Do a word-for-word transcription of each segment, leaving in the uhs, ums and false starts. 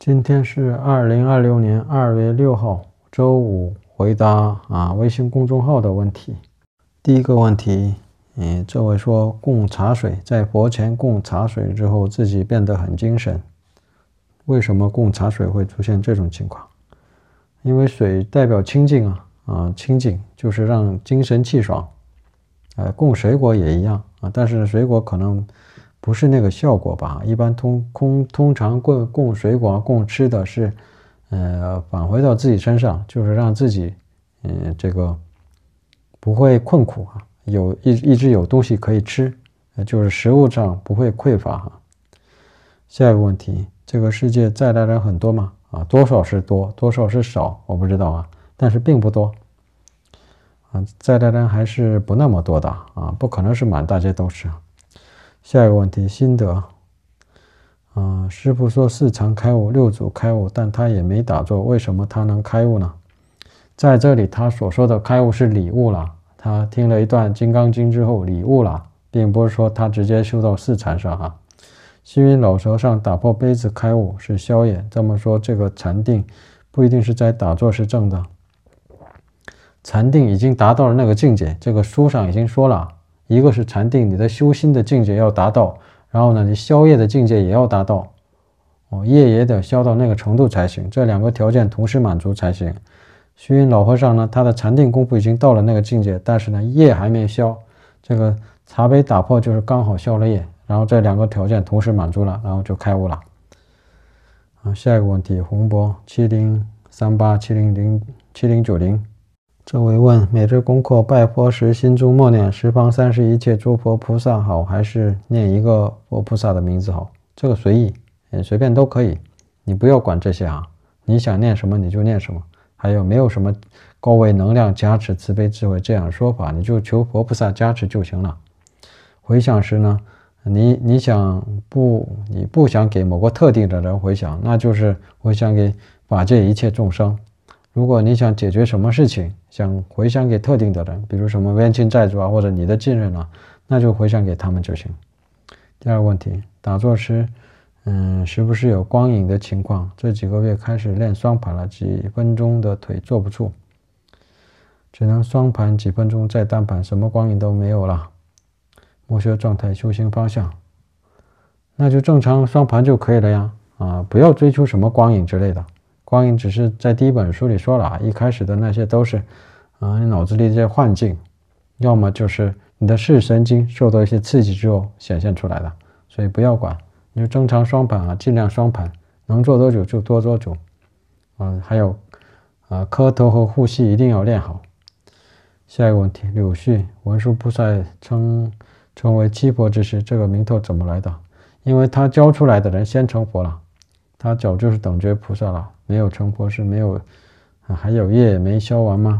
今天是二零二六年二月六号，周五，回答啊微信公众号的问题。第一个问题，嗯，这位说供茶水，在佛前供茶水之后，自己变得很精神。为什么供茶水会出现这种情况？因为水代表清净啊，啊清净就是让精神气爽。呃，供水果也一样啊，但是水果可能不是那个效果吧。一般通通通常供供水果供吃的是，呃，返回到自己身上，就是让自己，嗯、呃，这个不会困苦啊，有一一直有东西可以吃，呃，就是食物上不会匮乏哈。下一个问题，这个世界在来人很多吗？啊，多少是多，多少是少，我不知道啊，但是并不多。啊，在来人还是不那么多的啊，不可能是满大街都是。下一个问题，心得。啊，师父说四禅开悟，六祖开悟，但他也没打坐，为什么他能开悟呢？在这里他所说的开悟是理悟了，他听了一段《金刚经》之后理悟了，并不是说他直接修到四禅上哈。星云老和尚打破杯子开悟是宵夜，这么说这个禅定不一定是在打坐是正的。禅定已经达到了那个境界，这个书上已经说了，一个是禅定，你的修心的境界要达到，然后呢，你宵夜的境界也要达到，哦，夜也得消到那个程度才行，这两个条件同时满足才行。虚云老和尚呢，他的禅定功夫已经到了那个境界，但是呢，业还没消，这个茶杯打破就是刚好消了业，然后这两个条件同时满足了，然后就开悟了。啊，下一个问题，洪博七零三八七零零七零九零。这位问，每日功课拜佛时心中默念十方三世一切诸佛菩萨好，还是念一个佛菩萨的名字好？这个随意，随便都可以，你不要管这些啊，你想念什么你就念什么，还有没有什么高维能量加持慈悲智慧这样说法，你就求佛菩萨加持就行了。回向时呢，你你想不你不想给某个特定的人回向，那就是回向给法界一切众生。如果你想解决什么事情，想回向给特定的人，比如什么冤亲债主啊，或者你的近人啊，那就回向给他们就行。第二个问题，打坐时嗯，是不是有光影的情况？这几个月开始练双盘了，几分钟的腿坐不住，只能双盘几分钟，再单盘，什么光影都没有了。魔学状态修行方向，那就正常双盘就可以了呀，啊，不要追求什么光影之类的。光影只是在第一本书里说了，一开始的那些都是啊，你脑子里这些幻境，要么就是你的视神经受到一些刺激之后显现出来的，所以不要管，你就正常双盘啊，尽量双盘，能做多久就多多久。嗯，还有啊，磕头和呼吸一定要练好。下一个问题，柳絮文殊菩萨称称为七佛之师，这个名头怎么来的？因为他教出来的人先成佛了，他早就是等觉菩萨了，没有成佛是没有，啊，还有业没消完吗？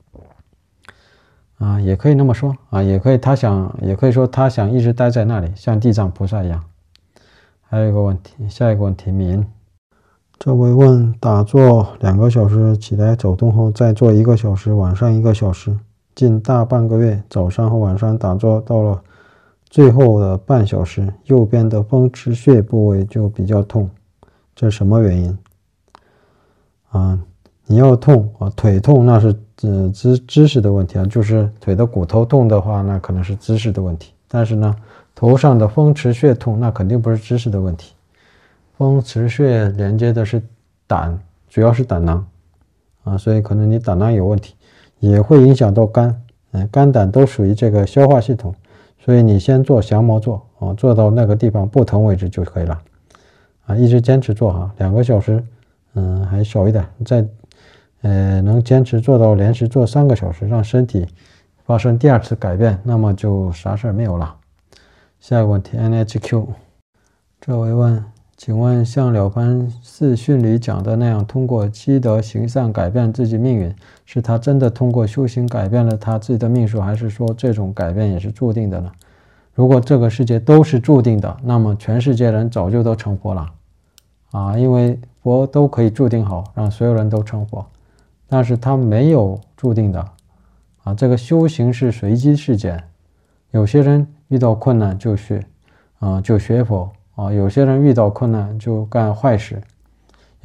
啊，也可以那么说啊，也可以他想，也可以说他想一直待在那里，像地藏菩萨一样。还有一个问题，下一个问题，敏，这位问，打坐两个小时，起来走动后再做一个小时，晚上一个小时，近大半个月，早上和晚上打坐到了最后的半小时，右边的风池穴部位就比较痛，这是什么原因？啊，你要痛啊，腿痛那是呃姿姿势的问题啊，就是腿的骨头痛的话，那可能是姿势的问题。但是呢，头上的风池穴痛，那肯定不是姿势的问题。风池穴连接的是胆，主要是胆囊啊，所以可能你胆囊有问题，也会影响到肝，嗯，肝胆都属于这个消化系统，所以你先做降魔坐啊，做到那个地方不疼为止就可以了啊，一直坚持做哈，两个小时。嗯，还少一点，再呃能坚持做到连续做三个小时，让身体发生第二次改变，那么就啥事没有了。下一个问题 ，N H Q， 这位问，请问像了凡四训里讲的那样，通过积德行善改变自己命运，是他真的通过修行改变了他自己的命数，还是说这种改变也是注定的呢？如果这个世界都是注定的，那么全世界人早就都成佛了啊，因为佛都可以注定好，让所有人都成佛，但是他没有注定的啊。这个修行是随机事件，有些人遇到困难就学啊，就学佛啊；有些人遇到困难就干坏事，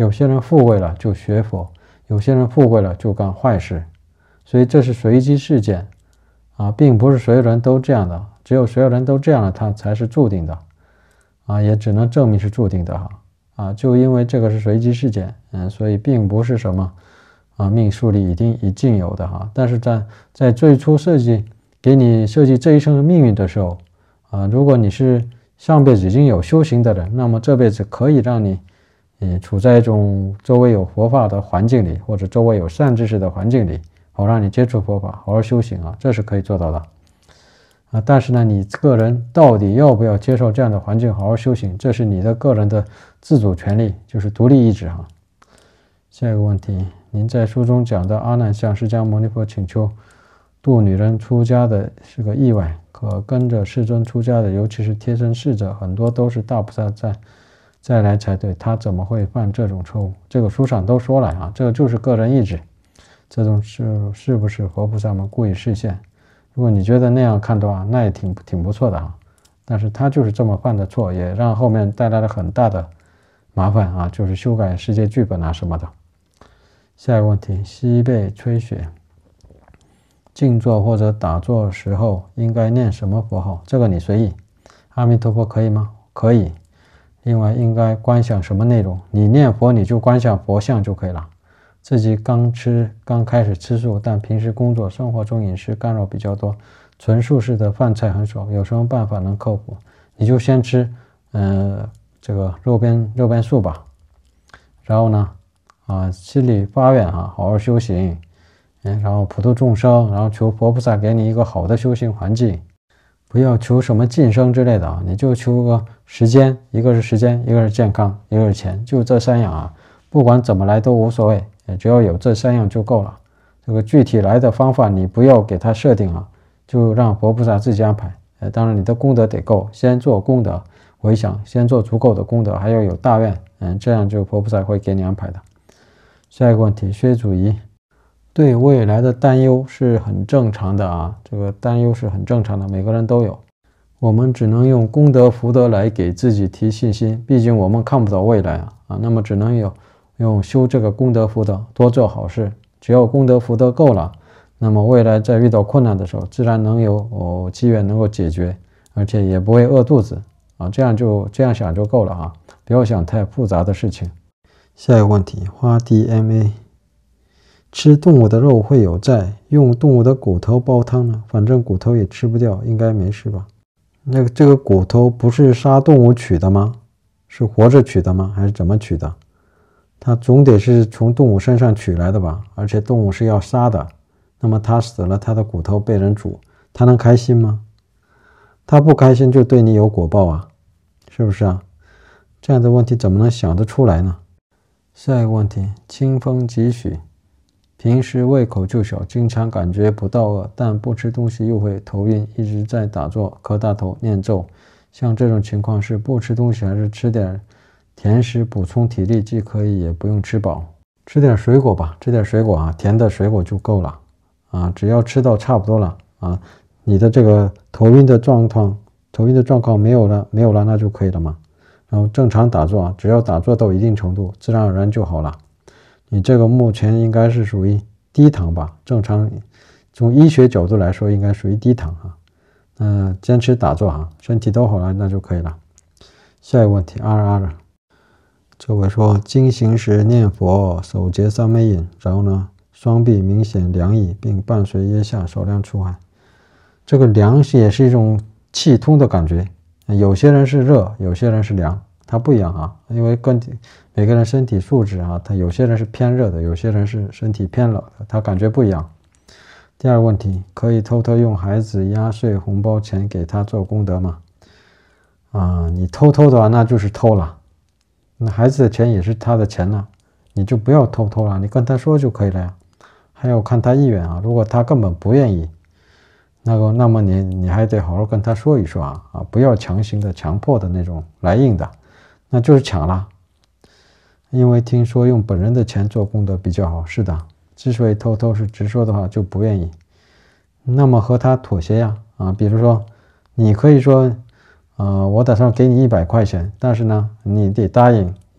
有些人富贵了就学佛，有些人富贵了就干坏事，所以这是随机事件啊，并不是所有人都这样的，只有所有人都这样了，他才是注定的啊，也只能证明是注定的哈啊，就因为这个是随机事件，嗯，所以并不是什么啊命数里一定一定有的哈，但是在在最初设计给你设计这一生的命运的时候啊，如果你是上辈子已经有修行的人，那么这辈子可以让你嗯处在一种周围有佛法的环境里，或者周围有善知识的环境里，好让你接触佛法，好好修行啊，这是可以做到的啊。但是呢，你个人到底要不要接受这样的环境，好好修行，这是你的个人的自主权利，就是独立意志哈。下一个问题，您在书中讲的阿难向释迦牟尼佛请求度女人出家的是个意外，可跟着世尊出家的，尤其是贴身侍者，很多都是大菩萨再再来才对，他怎么会犯这种错误？这个书上都说了啊，这个就是个人意志，这种是是不是佛菩萨们故意示现？如果你觉得那样看的话，那也挺挺不错的啊。但是他就是这么犯的错，也让后面带来了很大的麻烦啊，就是修改世界剧本啊什么的。下一个问题，膝背吹血，静坐或者打坐时候应该念什么佛号？这个你随意。阿弥陀佛可以吗？可以。另外应该观想什么内容？你念佛你就观想佛像就可以了。自己刚吃刚开始吃素，但平时工作生活中饮食干扰比较多，纯素式的饭菜很少，有什么办法能克服？你就先吃呃这个肉边肉边素吧。然后呢啊心里发愿啊，好好修行，嗯，然后普度众生，然后求佛菩萨给你一个好的修行环境，不要求什么晋升之类的啊，你就求个时间，一个是时间，一个是健康，一个是钱，就这三样啊，不管怎么来都无所谓，只要有这三样就够了。这个具体来的方法你不要给他设定啊，就让佛菩萨自己安排。呃，当然你的功德得够，先做功德回向，先做足够的功德，还要有大愿，嗯，这样就佛菩萨会给你安排的。下一个问题，薛祖仪，对未来的担忧是很正常的啊，这个担忧是很正常的，每个人都有。我们只能用功德福德来给自己提信心，毕竟我们看不到未来啊，啊那么只能有用修这个功德福德，多做好事。只要功德福德够了，那么未来在遇到困难的时候，自然能有哦机缘能够解决，而且也不会饿肚子啊，这样就这样想就够了啊，不要想太复杂的事情。下一个问题，花 D M A， 吃动物的肉会有债，用动物的骨头煲汤呢？反正骨头也吃不掉，应该没事吧？那个这个骨头不是杀动物取的吗？是活着取的吗？还是怎么取的？它总得是从动物身上取来的吧？而且动物是要杀的，那么它死了，它的骨头被人煮，它能开心吗？它不开心就对你有果报啊，是不是啊？这样的问题怎么能想得出来呢？下一个问题，清风几许，平时胃口就小，经常感觉不到饿，但不吃东西又会头晕，一直在打坐磕大头念咒，像这种情况是不吃东西还是吃点甜食补充体力，既可以也不用吃饱？吃点水果吧，吃点水果啊，甜的水果就够了啊，只要吃到差不多了啊，你的这个头晕的状况头晕的状况没有了没有了那就可以了嘛。然后正常打坐，只要打坐到一定程度，自然而然就好了。你这个目前应该是属于低糖吧，正常从医学角度来说应该属于低糖哈。嗯、呃，坚持打坐哈，身体都好了那就可以了。下一个问题，二二的，这位说经行时念佛，手结三昧印，然后呢双臂明显凉意，并伴随腋下少量出汗。这个凉也是一种气通的感觉，有些人是热，有些人是凉，它不一样啊，因为跟每个人身体素质啊，他有些人是偏热的，有些人是身体偏冷的，他感觉不一样。第二个问题，可以偷偷用孩子压岁红包钱给他做功德吗？啊，你偷偷的话那就是偷了，那孩子的钱也是他的钱了，你就不要偷偷了，你跟他说就可以了呀。还要看他意愿啊，如果他根本不愿意，那个那么你你还得好好跟他说一说啊啊，不要强行的强迫的那种来硬的，那就是抢了。因为听说用本人的钱做功德比较好，是的，之所以偷偷是直说的话就不愿意，那么和他妥协呀啊，比如说你可以说呃，我打算给你一百块钱，但是呢你得答应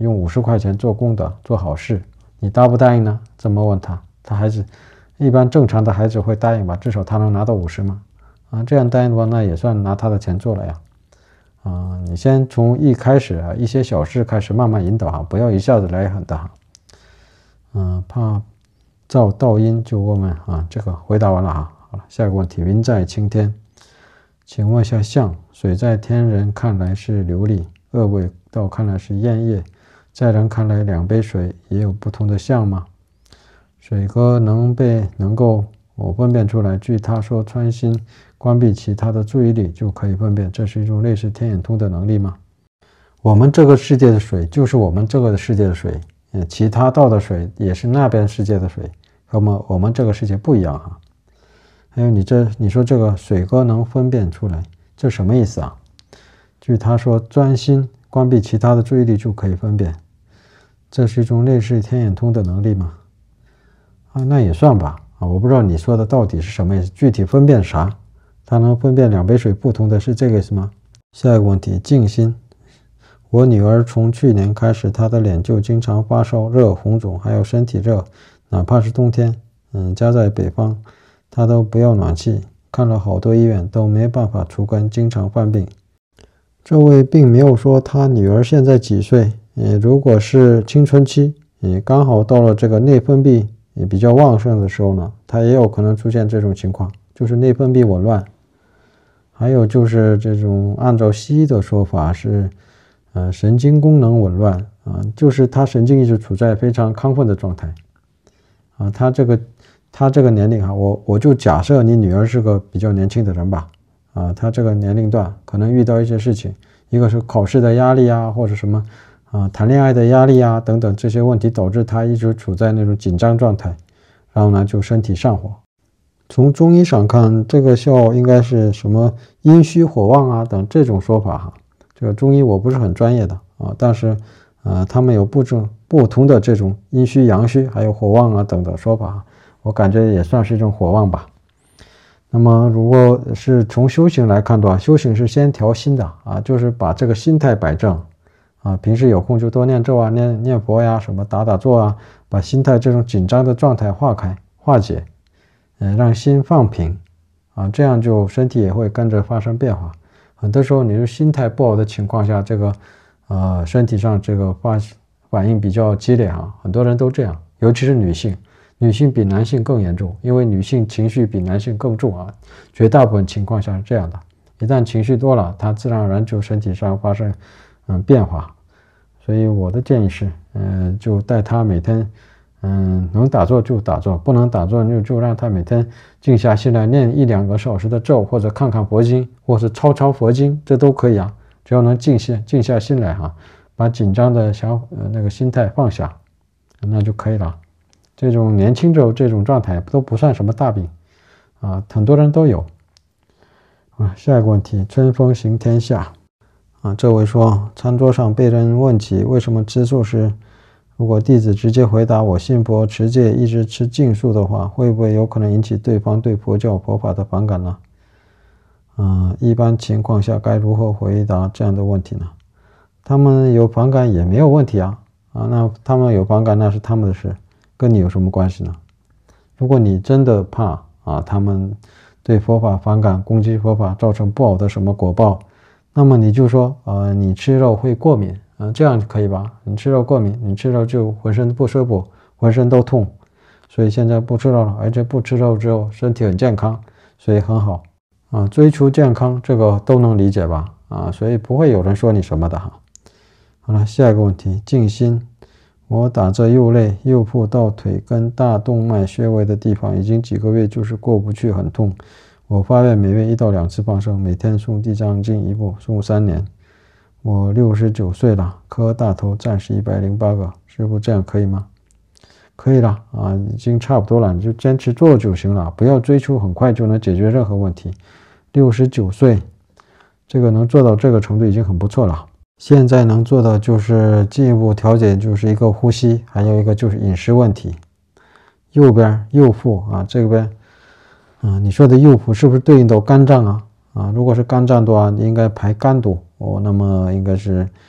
用五十块钱做功德做好事，你答不答应呢？这么问他，他还是一般正常的孩子会答应吧，至少他能拿到五十嘛。啊，这样答应的话，那也算拿他的钱做了呀。啊，你先从一开始啊一些小事开始慢慢引导哈，不要一下子来很大。嗯，怕造噪音就问问啊，这个回答完了哈。好了，下一个问题，云在青天，请问一下象，水在天人看来是琉璃，二位道看来是焰液，在人看来两杯水也有不同的象吗？水哥能被能够我分辨出来，据他说穿心关闭其他的注意力就可以分辨，这是一种类似天眼通的能力吗？我们这个世界的水就是我们这个世界的水，其他道的水也是那边世界的水，和我们我们这个世界不一样哈。还有你这你说这个水哥能分辨出来，这什么意思啊？据他说专心关闭其他的注意力就可以分辨，这是一种类似天眼通的能力吗？啊，那也算吧。啊，我不知道你说的到底是什么意思，具体分辨啥？他能分辨两杯水不同的是这个意思吗？下一个问题，静心。我女儿从去年开始，她的脸就经常发烧、热、红肿，还有身体热，哪怕是冬天，嗯，家在北方，她都不要暖气，看了好多医院都没办法除根，经常犯病。这位并没有说她女儿现在几岁，嗯，如果是青春期，嗯，刚好到了这个内分泌也比较旺盛的时候呢，她也有可能出现这种情况，就是内分泌紊乱。还有就是这种按照西医的说法是呃，神经功能紊乱啊，就是他神经一直处在非常亢奋的状态啊。他这个他这个年龄啊，我我就假设你女儿是个比较年轻的人吧啊，他这个年龄段可能遇到一些事情，一个是考试的压力啊，或者什么啊谈恋爱的压力啊等等这些问题，导致他一直处在那种紧张状态，然后呢就身体上火。从中医上看，这个效应该是什么阴虚火旺啊等这种说法哈。这个中医我不是很专业的啊，但是呃，他们有不同不同的这种阴虚、阳虚，还有火旺啊等等说法，我感觉也算是一种火旺吧。那么如果是从修行来看的话，修行是先调心的啊，就是把这个心态摆正啊，平时有空就多念咒啊、念念佛呀、什么打打坐啊，把心态这种紧张的状态化开、化解，嗯，让心放平啊，这样就身体也会跟着发生变化。很多时候你是心态不好的情况下，这个呃身体上这个发反应比较激烈啊，很多人都这样，尤其是女性，女性比男性更严重，因为女性情绪比男性更重啊，绝大部分情况下是这样的。一旦情绪多了，它自然而然就身体上发生嗯变化。所以我的建议是，嗯、呃，就带她每天。嗯，能打坐就打坐，不能打坐就就让他每天静下心来念一两个小时的咒，或者看看佛经，或是抄抄佛经，这都可以啊。只要能静下静下心来哈，把紧张的想呃那个心态放下，那就可以了。这种年轻时候这种状态都不算什么大病啊，很多人都有啊。下一个问题，春风行天下啊，这位说餐桌上被人问起为什么吃素时，如果弟子直接回答我信佛持戒一直吃净素的话，会不会有可能引起对方对佛教佛法的反感呢？嗯，一般情况下该如何回答这样的问题呢？他们有反感也没有问题啊，啊，那他们有反感那是他们的事，跟你有什么关系呢？如果你真的怕啊，他们对佛法反感，攻击佛法造成不好的什么果报，那么你就说呃，你吃肉会过敏。嗯，这样可以吧？你吃肉过敏，你吃肉就浑身不舒服，浑身都痛，所以现在不吃肉了，而且不吃肉之后身体很健康，所以很好啊。追求健康这个都能理解吧？啊，所以不会有人说你什么的哈。好了，下一个问题，静心。我打着右肋、右腹到腿跟大动脉穴位的地方，已经几个月就是过不去，很痛。我发愿每月一到两次放生，每天诵地藏经一部，诵三年。我六十九岁了，磕大头暂时一百零八个，师父这样可以吗？可以了啊，已经差不多了，你就坚持做就行了，不要追求很快就能解决任何问题。六十九岁，这个能做到这个程度已经很不错了。现在能做的就是进一步调节，就是一个呼吸，还有一个就是饮食问题。右边右腹啊，这边，啊，你说的右腹是不是对应到肝脏啊？啊，如果是肝脏的话，你应该排肝毒哦，那么应该是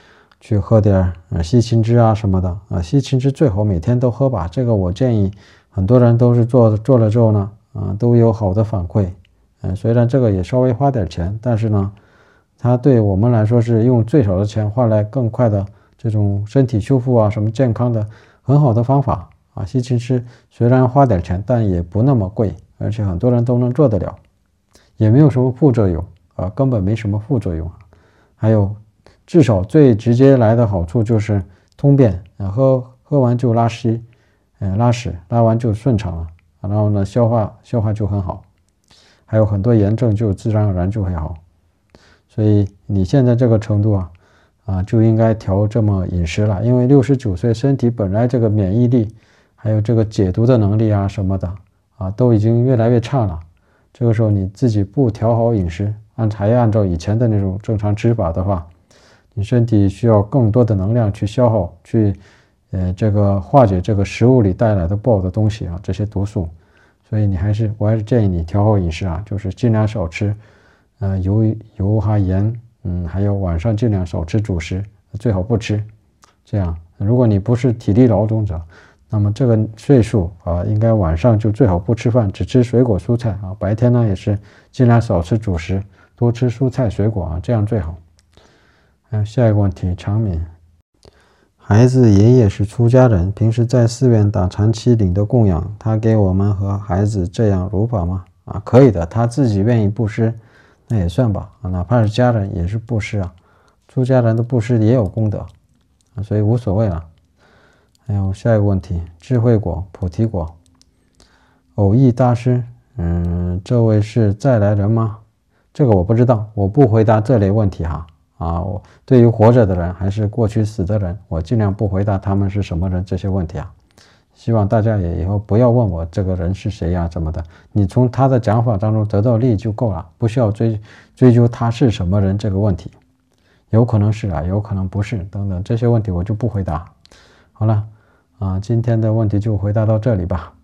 去喝点呃西芹汁啊什么的啊，西芹汁最好每天都喝吧。这个我建议很多人都是做做了之后呢，啊都有好的反馈。嗯，虽然这个也稍微花点钱，但是呢，它对我们来说是用最少的钱换来更快的这种身体修复啊，什么健康的很好的方法啊。西芹汁虽然花点钱，但也不那么贵，而且很多人都能做得了，也没有什么副作用啊，根本没什么副作用。还有，至少最直接来的好处就是通便啊，喝喝完就拉稀，呃，拉屎，拉完就顺畅了，然后呢，消化消化就很好，还有很多炎症就自然而然就会好。所以你现在这个程度啊，啊就应该调这么饮食了，因为六十九岁身体本来这个免疫力，还有这个解毒的能力啊什么的啊，都已经越来越差了。这个时候你自己不调好饮食，按还按照以前的那种正常吃法的话，你身体需要更多的能量去消耗，去呃这个化解这个食物里带来的不好的东西啊，这些毒素。所以你还是我还是建议你调好饮食啊，就是尽量少吃呃油油哈盐，嗯，还有晚上尽量少吃主食，最好不吃。这样，如果你不是体力劳动者，那么这个岁数啊，应该晚上就最好不吃饭，只吃水果蔬菜啊。白天呢也是尽量少吃主食，多吃蔬菜水果啊，这样最好。还有下一个问题，长敏，孩子爷爷是出家人，平时在寺院打禅期领的供养，他给我们和孩子这样如法吗？啊，可以的，他自己愿意布施，那也算吧，啊，哪怕是家人也是布施啊，出家人的布施也有功德啊，所以无所谓了。还有下一个问题，智慧果、菩提果，偶益大师，嗯，这位是再来人吗？这个我不知道，我不回答这类问题哈。啊，我对于活着的人还是过去死的人，我尽量不回答他们是什么人这些问题啊。希望大家也以后不要问我这个人是谁呀、啊、什么的，你从他的讲法当中得到利益就够了，不需要追追究他是什么人这个问题。有可能是啊，有可能不是，等等这些问题我就不回答。好了，啊，今天的问题就回答到这里吧。